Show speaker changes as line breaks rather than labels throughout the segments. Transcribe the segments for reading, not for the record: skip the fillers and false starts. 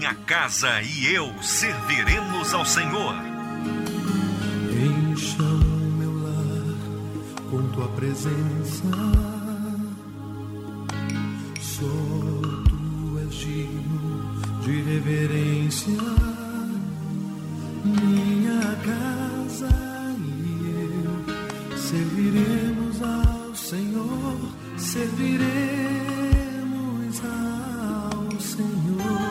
minha casa e eu serviremos ao Senhor.
Encha o meu lar com tua presença. Só tu és digno de reverência. Minha casa e eu serviremos ao Senhor. Serviremos ao Senhor.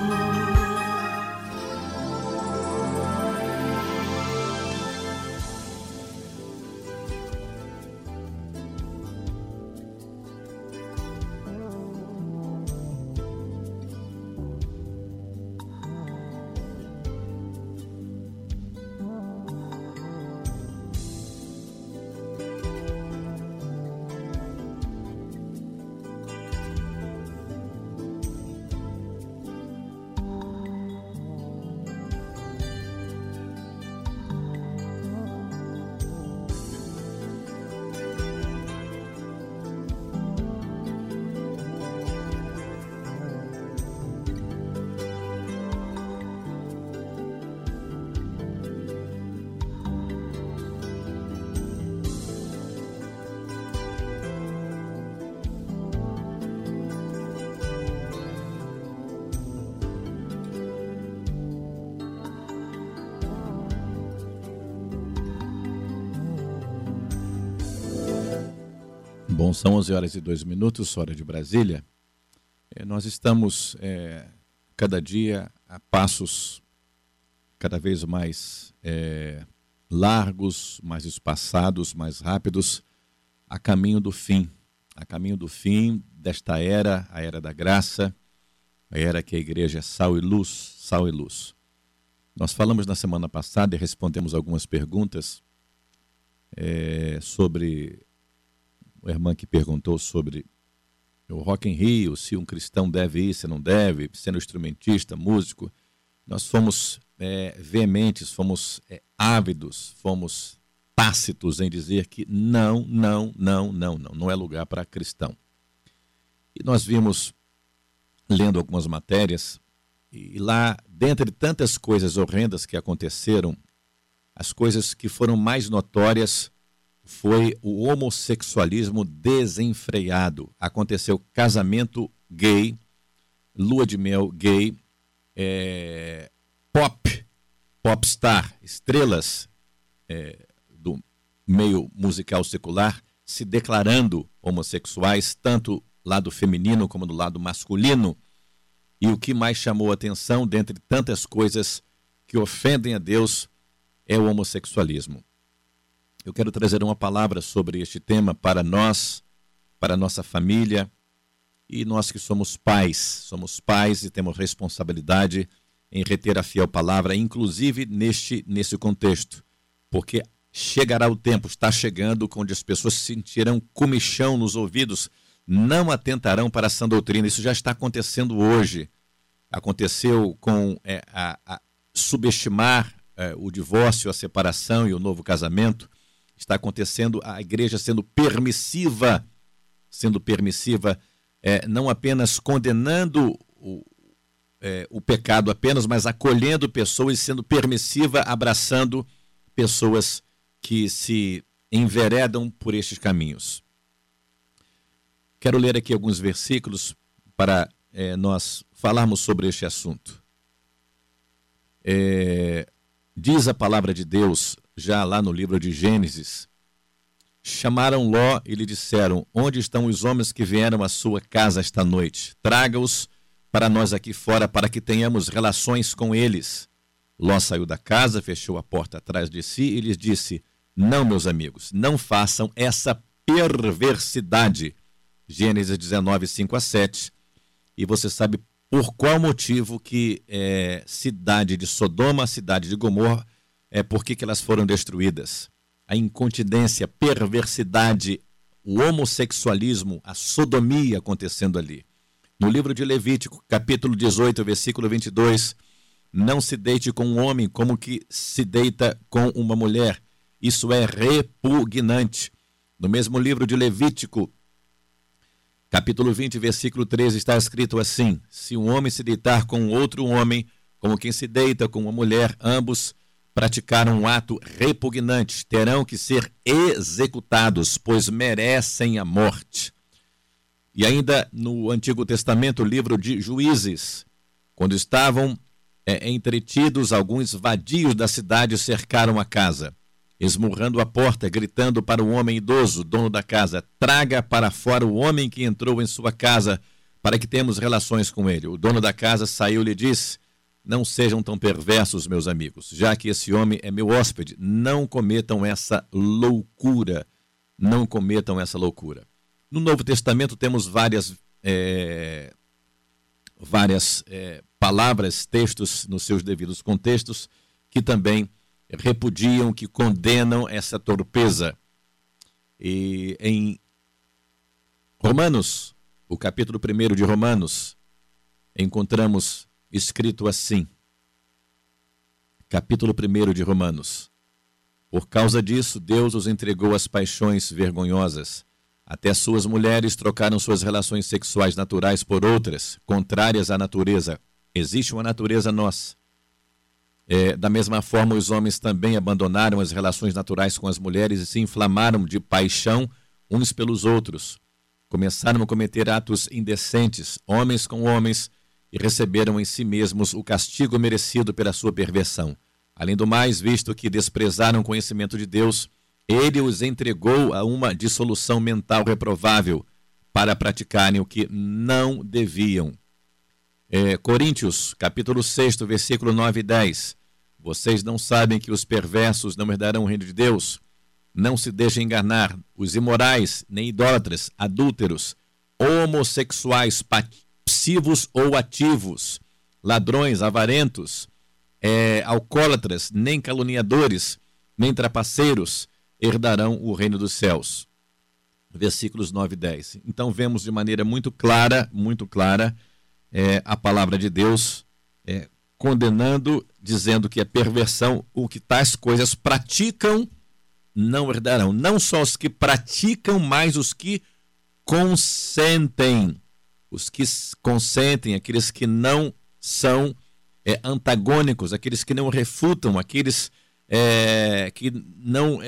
Bom, são 11h02, hora de Brasília. Nós estamos cada dia a passos cada vez mais largos, mais espaçados, mais rápidos, a caminho do fim desta era, a era da graça, a era que a igreja é sal e luz, sal e luz. Nós falamos na semana passada e respondemos algumas perguntas sobre a irmã que perguntou sobre o Rock in Rio, se um cristão deve ir, se não deve, sendo instrumentista, músico. Nós fomos veementes, fomos ávidos, fomos tácitos em dizer que não é lugar para cristão. E nós vimos, lendo algumas matérias, e lá, dentre tantas coisas horrendas que aconteceram, as coisas que foram mais notórias foi o homossexualismo desenfreado. Aconteceu casamento gay, lua de mel gay, popstar, estrelas do meio musical secular se declarando homossexuais, tanto lado feminino como do lado masculino. E o que mais chamou a atenção, dentre tantas coisas que ofendem a Deus, é o homossexualismo. Eu quero trazer uma palavra sobre este tema para nós, para a nossa família, e nós que somos pais e temos responsabilidade em reter a fiel palavra, inclusive nesse contexto, porque chegará o tempo, está chegando, onde as pessoas sentirão comichão nos ouvidos, não atentarão para a sã doutrina. Isso já está acontecendo hoje. Aconteceu com subestimar o divórcio, a separação e o novo casamento. Está acontecendo a igreja sendo permissiva, não apenas condenando o pecado apenas, mas acolhendo pessoas, sendo permissiva, abraçando pessoas que se enveredam por estes caminhos. Quero ler aqui alguns versículos para nós falarmos sobre este assunto. Diz a palavra de Deus, já lá no livro de Gênesis: chamaram Ló e lhe disseram: onde estão os homens que vieram à sua casa esta noite? Traga-os para nós aqui fora, para que tenhamos relações com eles. Ló saiu da casa, fechou a porta atrás de si e lhes disse: não, meus amigos, não façam essa perversidade. Gênesis 19, 5-7. E você sabe por qual motivo que cidade de Sodoma, cidade de Gomorra, por que elas foram destruídas. A incontinência, a perversidade, o homossexualismo, a sodomia acontecendo ali. No livro de Levítico, capítulo 18, versículo 22, não se deite com um homem como que se deita com uma mulher. Isso é repugnante. No mesmo livro de Levítico, capítulo 20, versículo 13, está escrito assim: se um homem se deitar com outro homem, como quem se deita com uma mulher, ambos praticaram um ato repugnante, terão que ser executados, pois merecem a morte. E ainda no Antigo Testamento, o livro de Juízes, quando estavam entretidos, alguns vadios da cidade cercaram a casa, esmurrando a porta, gritando para o homem idoso, dono da casa: traga para fora o homem que entrou em sua casa, para que tenhamos relações com ele. O dono da casa saiu e lhe disse: não sejam tão perversos, meus amigos, já que esse homem é meu hóspede, não cometam essa loucura, não cometam essa loucura. No Novo Testamento temos várias palavras, textos nos seus devidos contextos, que também repudiam, que condenam essa torpeza. E em Romanos, o capítulo 1 de Romanos, encontramos escrito assim, capítulo 1 de Romanos: por causa disso, Deus os entregou às paixões vergonhosas. Até suas mulheres trocaram suas relações sexuais naturais por outras, contrárias à natureza. Existe uma natureza nossa. Da mesma forma, os homens também abandonaram as relações naturais com as mulheres e se inflamaram de paixão uns pelos outros. Começaram a cometer atos indecentes, homens com homens, e receberam em si mesmos o castigo merecido pela sua perversão. Além do mais, visto que desprezaram o conhecimento de Deus, ele os entregou a uma dissolução mental reprovável para praticarem o que não deviam. Coríntios, capítulo 6, versículo 9 e 10. Vocês não sabem que os perversos não herdarão o reino de Deus? Não se deixem enganar. Os imorais, nem idólatras, adúlteros, homossexuais, passivos ou ativos, ladrões, avarentos, alcoólatras, nem caluniadores, nem trapaceiros herdarão o reino dos céus. Versículos 9 e 10. Então vemos de maneira muito clara, a palavra de Deus condenando, dizendo que a perversão, o que tais coisas praticam, não herdarão. Não só os que praticam, mas os que consentem. Os que consentem, aqueles que não são antagônicos, aqueles que não refutam, aqueles que não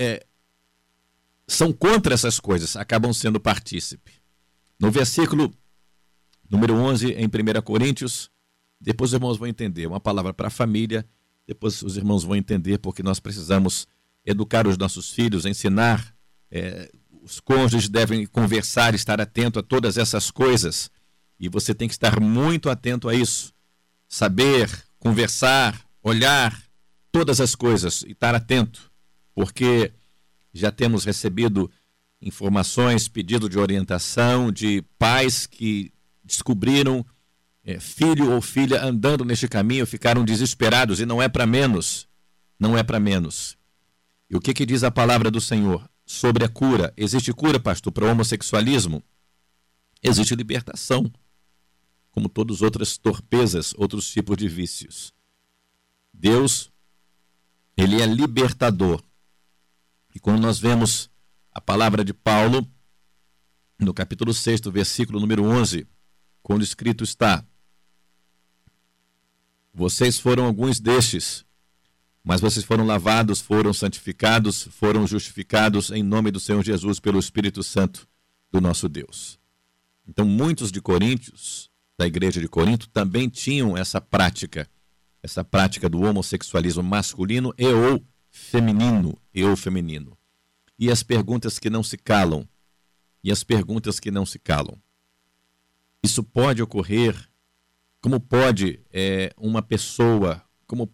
são contra essas coisas, acabam sendo partícipe. No versículo número 11, em 1 Coríntios, depois os irmãos vão entender, uma palavra para a família, depois os irmãos vão entender porque nós precisamos educar os nossos filhos, ensinar, os cônjuges devem conversar, estar atento a todas essas coisas, e você tem que estar muito atento a isso, saber, conversar, olhar, todas as coisas, e estar atento, porque já temos recebido informações, pedido de orientação de pais que descobriram filho ou filha andando neste caminho, ficaram desesperados, e não é para menos, não é para menos. E o que diz a palavra do Senhor sobre a cura? Existe cura, pastor, para o homossexualismo? Existe libertação, como todas as outras torpezas, outros tipos de vícios. Deus, ele é libertador. E quando nós vemos a palavra de Paulo, no capítulo 6, versículo número 11, quando escrito está: vocês foram alguns destes, mas vocês foram lavados, foram santificados, foram justificados em nome do Senhor Jesus pelo Espírito Santo do nosso Deus. Então, muitos de Coríntios, da igreja de Corinto, também tinham essa prática do homossexualismo masculino e ou feminino, E as perguntas que não se calam, Isso pode ocorrer, como pode uma pessoa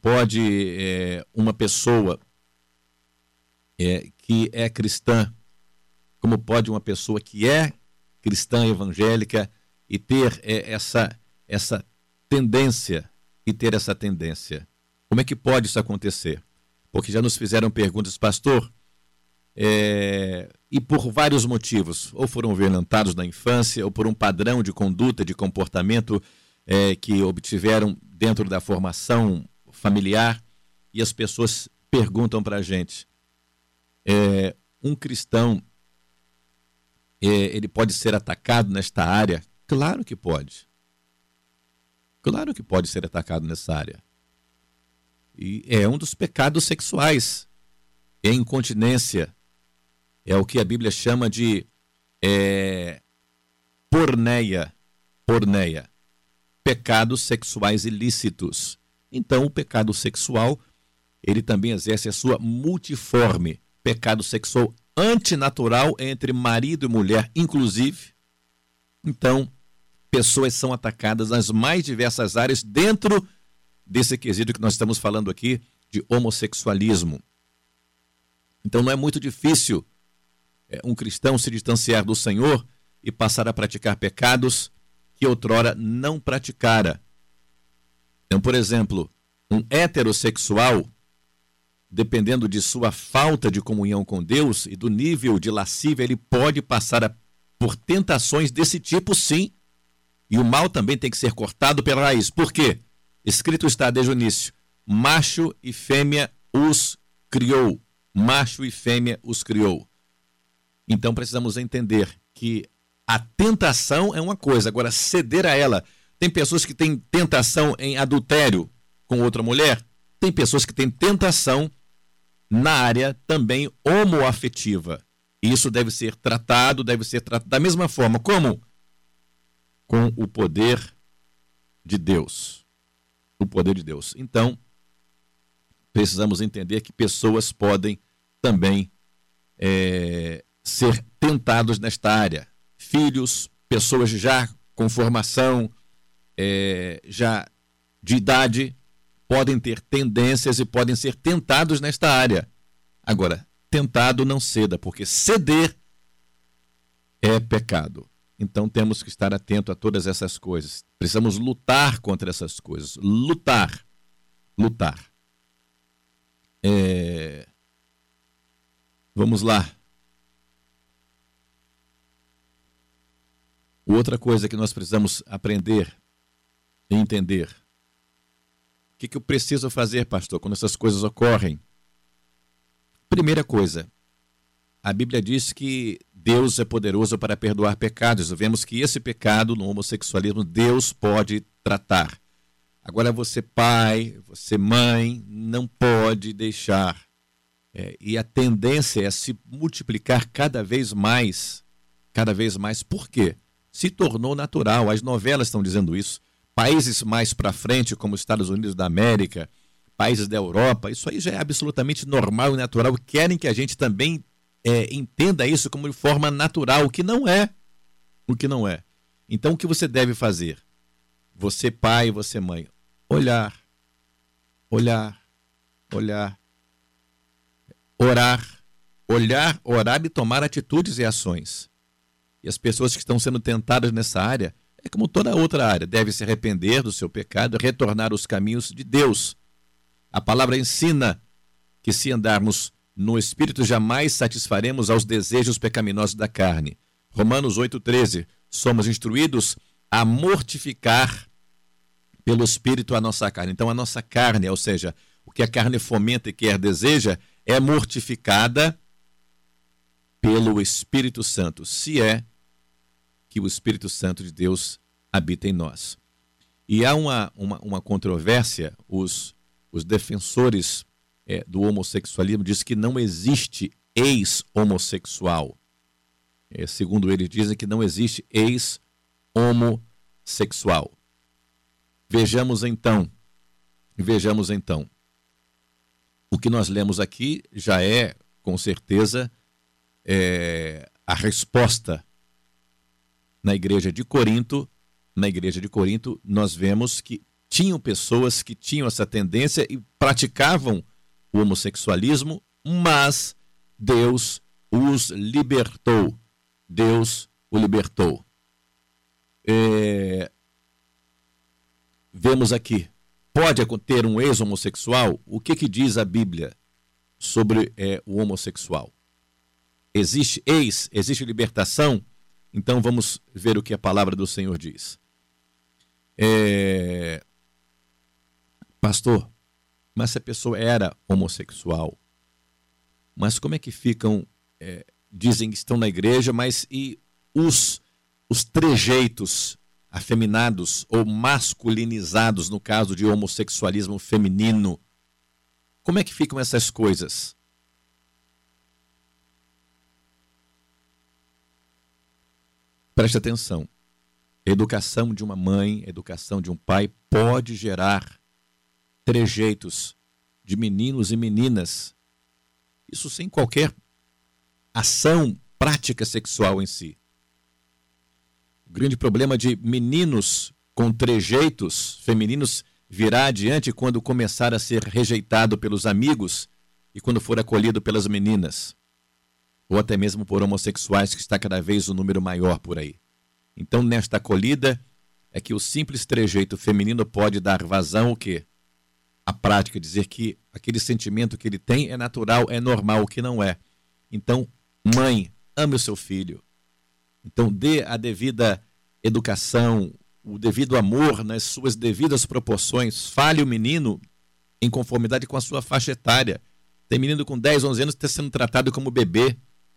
que é cristã, como pode uma pessoa que é cristã evangélica e ter essa tendência, Como é que pode isso acontecer? Porque já nos fizeram perguntas, pastor, e por vários motivos, ou foram violentados na infância, ou por um padrão de conduta, de comportamento que obtiveram dentro da formação familiar, e as pessoas perguntam para a gente, um cristão, ele pode ser atacado nesta área? Claro que pode. Claro que pode ser atacado nessa área. E é um dos pecados sexuais. É incontinência. É o que a Bíblia chama de porneia. Porneia. Pecados sexuais ilícitos. Então, o pecado sexual, ele também exerce a sua multiforme. Pecado sexual antinatural entre marido e mulher, inclusive. Então, pessoas são atacadas nas mais diversas áreas dentro desse quesito que nós estamos falando aqui de homossexualismo. Então, não é muito difícil um cristão se distanciar do Senhor e passar a praticar pecados que outrora não praticara. Então, por exemplo, um heterossexual, dependendo de sua falta de comunhão com Deus e do nível de lascívia, ele pode passar por tentações desse tipo, sim. E o mal também tem que ser cortado pela raiz. Por quê? Escrito está desde o início: macho e fêmea os criou. Macho e fêmea os criou. Então precisamos entender que a tentação é uma coisa, agora ceder a ela. Tem pessoas que têm tentação em adultério com outra mulher. Tem pessoas que têm tentação na área também homoafetiva. E isso deve ser tratado da mesma forma. Como? Com o poder de Deus. O poder de Deus. Então, precisamos entender que pessoas podem também ser tentados nesta área. Filhos, pessoas já com formação, já de idade, podem ter tendências e podem ser tentados nesta área. Agora, tentado não ceda, porque ceder é pecado. Então temos que estar atento a todas essas coisas. Precisamos lutar contra essas coisas. Lutar. Vamos lá. Outra coisa que nós precisamos aprender e entender. O que eu preciso fazer, pastor, quando essas coisas ocorrem? Primeira coisa, a Bíblia diz que Deus é poderoso para perdoar pecados. Vemos que esse pecado no homossexualismo Deus pode tratar. Agora você pai, você mãe, não pode deixar. E a tendência é se multiplicar cada vez mais. Por quê? Se tornou natural. As novelas estão dizendo isso. Países mais para frente, como os Estados Unidos da América, países da Europa, isso aí já é absolutamente normal e natural. Querem que a gente também entenda isso como de forma natural, o que não é. Então, o que você deve fazer? Você pai, você mãe, olhar, orar e tomar atitudes e ações. E as pessoas que estão sendo tentadas nessa área, é como toda outra área, deve se arrepender do seu pecado, retornar aos caminhos de Deus. A palavra ensina que se andarmos no Espírito, jamais satisfaremos aos desejos pecaminosos da carne. Romanos 8,13, somos instruídos a mortificar pelo Espírito a nossa carne. Então a nossa carne, ou seja, o que a carne fomenta e quer deseja, é mortificada pelo Espírito Santo, se é que o Espírito Santo de Deus habita em nós. E há uma controvérsia, os defensores do homossexualismo dizem que não existe ex-homossexual. Segundo eles, dizem que não existe ex-homossexual. Vejamos então, o que nós lemos aqui já é, com certeza, a resposta. Na igreja de Corinto, nós vemos que tinham pessoas que tinham essa tendência e praticavam o homossexualismo, mas Deus os libertou. Deus o libertou. Vemos aqui, pode ter um ex-homossexual? O que diz a Bíblia sobre o homossexual? Existe libertação? Então vamos ver o que a palavra do Senhor diz. Pastor, mas se a pessoa era homossexual, mas como é que ficam, dizem que estão na igreja, mas e os trejeitos afeminados ou masculinizados, no caso de homossexualismo feminino, Como é que ficam essas coisas? Preste atenção. A educação de uma mãe, a educação de um pai pode gerar trejeitos de meninos e meninas. Isso sem qualquer ação prática sexual em si. O grande problema de meninos com trejeitos femininos virá adiante quando começar a ser rejeitado pelos amigos e quando for acolhido pelas meninas. Ou até mesmo por homossexuais, que está cada vez um número maior por aí. Então, nesta acolhida, é que o simples trejeito feminino pode dar vazão ao quê? A prática, dizer que aquele sentimento que ele tem é natural, é normal, o que não é. Então, mãe, ame o seu filho. Então, dê a devida educação, o devido amor nas suas devidas proporções. Fale o menino em conformidade com a sua faixa etária. Tem menino com 10, 11 anos que está sendo tratado como bebê.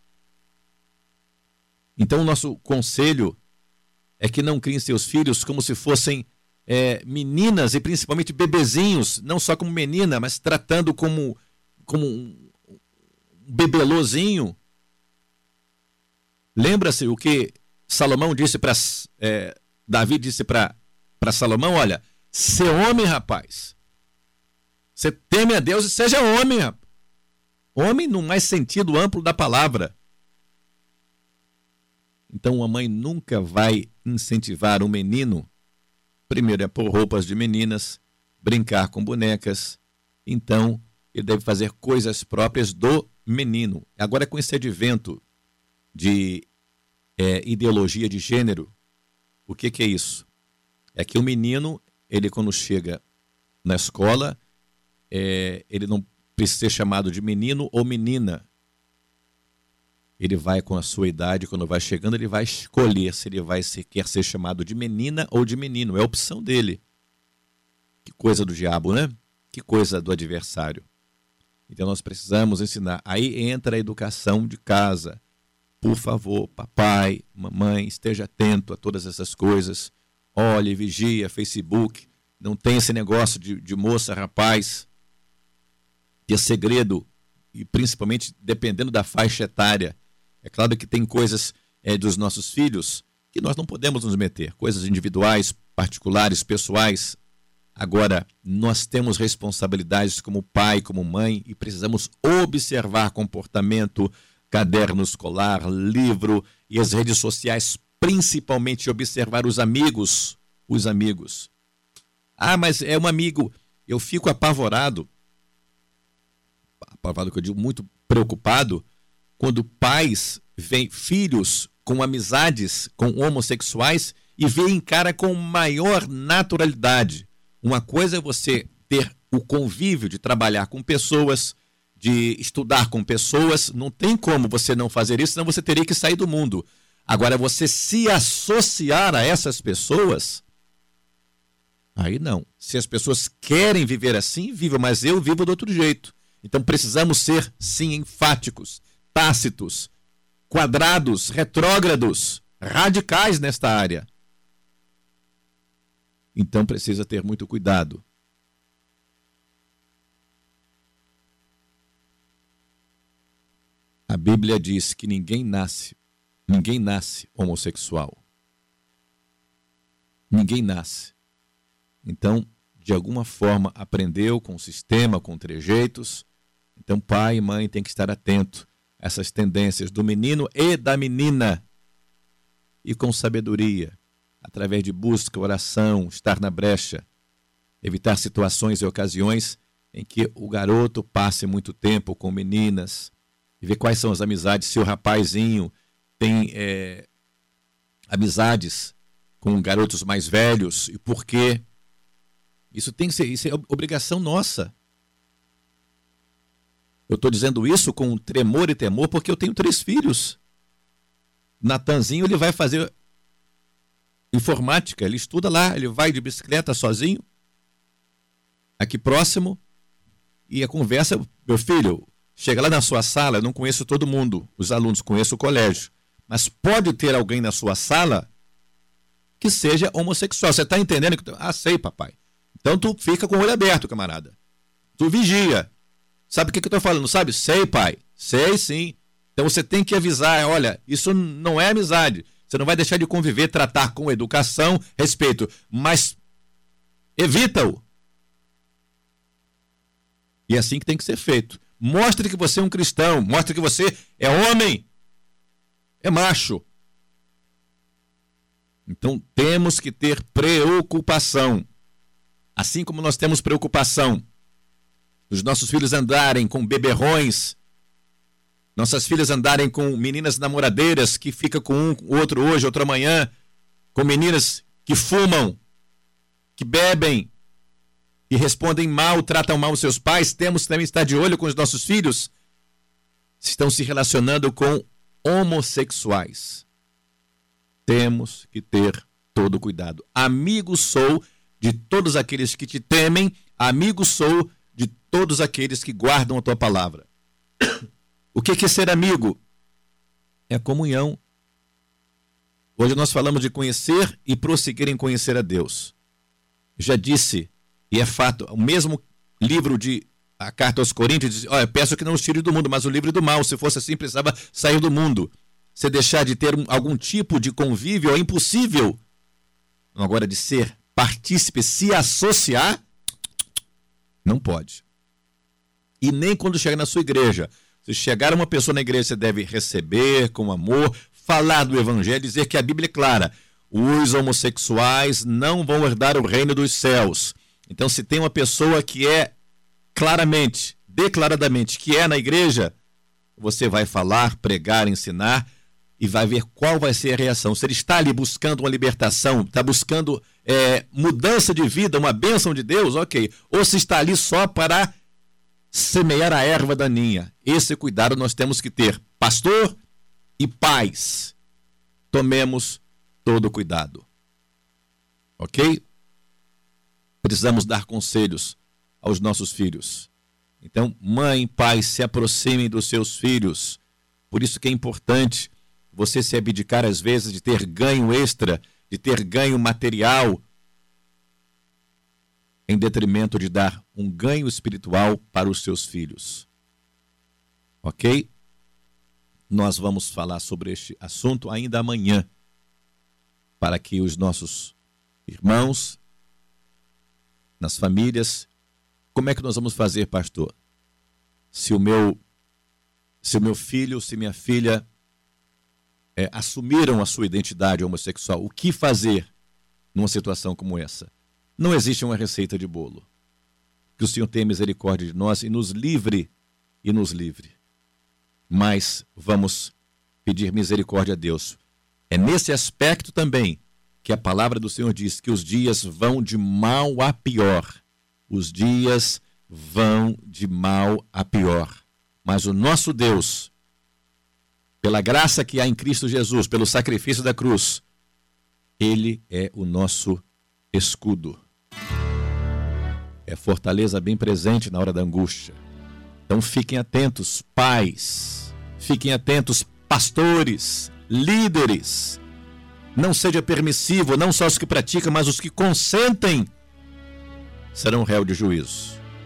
Então, o nosso conselho é que não criem seus filhos como se fossem meninas e principalmente bebezinhos, não só como menina, mas tratando como um bebelôzinho. Lembra-se o que Salomão disse para Davi disse para Salomão: olha, ser homem, rapaz. Você teme a Deus e seja homem, rapaz. Homem no mais sentido amplo da palavra. Então, uma mãe nunca vai incentivar um menino, primeiro, a pôr roupas de meninas, brincar com bonecas. Então, ele deve fazer coisas próprias do menino. Agora, com esse advento de ideologia de gênero, o que é isso? É que o menino, ele quando chega na escola, ele não precisa ser chamado de menino ou menina. Ele vai com a sua idade, quando vai chegando, ele vai escolher se ele quer ser chamado de menina ou de menino. É a opção dele. Que coisa do diabo, né? Que coisa do adversário. Então nós precisamos ensinar. Aí entra a educação de casa. Por favor, papai, mamãe, esteja atento a todas essas coisas. Olhe, vigia, Facebook. Não tem esse negócio de moça, rapaz. Ter segredo, e principalmente dependendo da faixa etária. É claro que tem coisas dos nossos filhos que nós não podemos nos meter, coisas individuais, particulares, pessoais. Agora, nós temos responsabilidades como pai, como mãe, e precisamos observar comportamento, caderno escolar, livro e as redes sociais, principalmente observar os amigos. Os amigos. Ah, mas é um amigo. Eu fico apavorado que eu digo, muito preocupado, quando pais veem filhos com amizades com homossexuais e veem cara com maior naturalidade. Uma coisa é você ter o convívio de trabalhar com pessoas, de estudar com pessoas, não tem como você não fazer isso, senão você teria que sair do mundo. Agora, você se associar a essas pessoas, aí não. Se as pessoas querem viver assim, vivam, mas eu vivo de outro jeito. Então precisamos ser, sim, enfáticos, tácitos, quadrados, retrógrados, radicais nesta área. Então precisa ter muito cuidado. A Bíblia diz que ninguém nasce homossexual. Ninguém nasce. Então, de alguma forma, aprendeu com o sistema, com trejeitos. Então, pai e mãe têm que estar atento a essas tendências do menino e da menina. E com sabedoria, através de busca, oração, estar na brecha, evitar situações e ocasiões em que o garoto passe muito tempo com meninas, e ver quais são as amizades, se o rapazinho tem amizades com garotos mais velhos e por quê. Isso é obrigação nossa. Eu estou dizendo isso com tremor e temor porque eu tenho 3 filhos. Natanzinho, ele vai fazer informática, ele estuda lá, ele vai de bicicleta sozinho, aqui próximo, e a conversa, meu filho, chega lá na sua sala, eu não conheço todo mundo, os alunos, conheço o colégio, mas pode ter alguém na sua sala que seja homossexual. Você está entendendo? Ah, sei, papai. Então tu fica com o olho aberto, camarada. Tu vigia. Sabe o que eu estou falando? Sabe? Sei, pai. Sei, sim. Então você tem que avisar, olha, isso não é amizade. Você não vai deixar de conviver, tratar com educação, respeito, mas evita-o. E é assim que tem que ser feito. Mostre que você é um cristão, mostre que você é homem, é macho. Então temos que ter preocupação. Assim como nós temos preocupação dos nossos filhos andarem com beberrões, nossas filhas andarem com meninas namoradeiras que ficam com um, outro hoje, outro amanhã, com meninas que fumam, que bebem, que respondem mal, tratam mal os seus pais. Temos também que estar de olho com os nossos filhos se estão se relacionando com homossexuais. Temos que ter todo cuidado. Amigo sou de todos aqueles que te temem, amigo sou de todos aqueles que guardam a tua palavra. O que é ser amigo? É comunhão. Hoje nós falamos de conhecer e prosseguir em conhecer a Deus. Já disse, e é fato, o mesmo livro de a carta aos Coríntios diz, olha, peço que não os tire do mundo, mas o livre do mal. Se fosse assim, precisava sair do mundo. Se deixar de ter algum tipo de convívio é impossível. Agora, de ser partícipe, se associar, não pode. E nem quando chega na sua igreja. Se chegar uma pessoa na igreja, você deve receber com amor, falar do evangelho, dizer que a Bíblia é clara. Os homossexuais não vão herdar o reino dos céus. Então, se tem uma pessoa que é claramente, declaradamente, que é na igreja, você vai falar, pregar, ensinar e vai ver qual vai ser a reação. Se ele está ali buscando uma libertação, está buscando mudança de vida, uma bênção de Deus, ok. Ou se está ali só para semear a erva daninha. Esse cuidado nós temos que ter. Pastor e pais, tomemos todo cuidado. Ok? Precisamos dar conselhos aos nossos filhos. Então, mãe, pai, se aproximem dos seus filhos. Por isso que é importante você se abdicar, às vezes, de ter ganho extra, de ter ganho material, em detrimento de dar um ganho espiritual para os seus filhos. Ok? Nós vamos falar sobre este assunto ainda amanhã, para que os nossos irmãos, nas famílias, como é que nós vamos fazer, pastor? Se o meu filho, se minha filha assumiram a sua identidade homossexual, o que fazer numa situação como essa? Não existe uma receita de bolo. Que o Senhor tenha misericórdia de nós e nos livre, Mas vamos pedir misericórdia a Deus. É nesse aspecto também que a palavra do Senhor diz que os dias vão de mal a pior. Os dias vão de mal a pior. Mas o nosso Deus, pela graça que há em Cristo Jesus, pelo sacrifício da cruz, Ele é o nosso escudo. É fortaleza bem presente na hora da angústia. Então fiquem atentos, pais. Fiquem atentos, pastores, líderes. Não seja permissivo, não só os que praticam, mas os que consentem serão réu de juízo.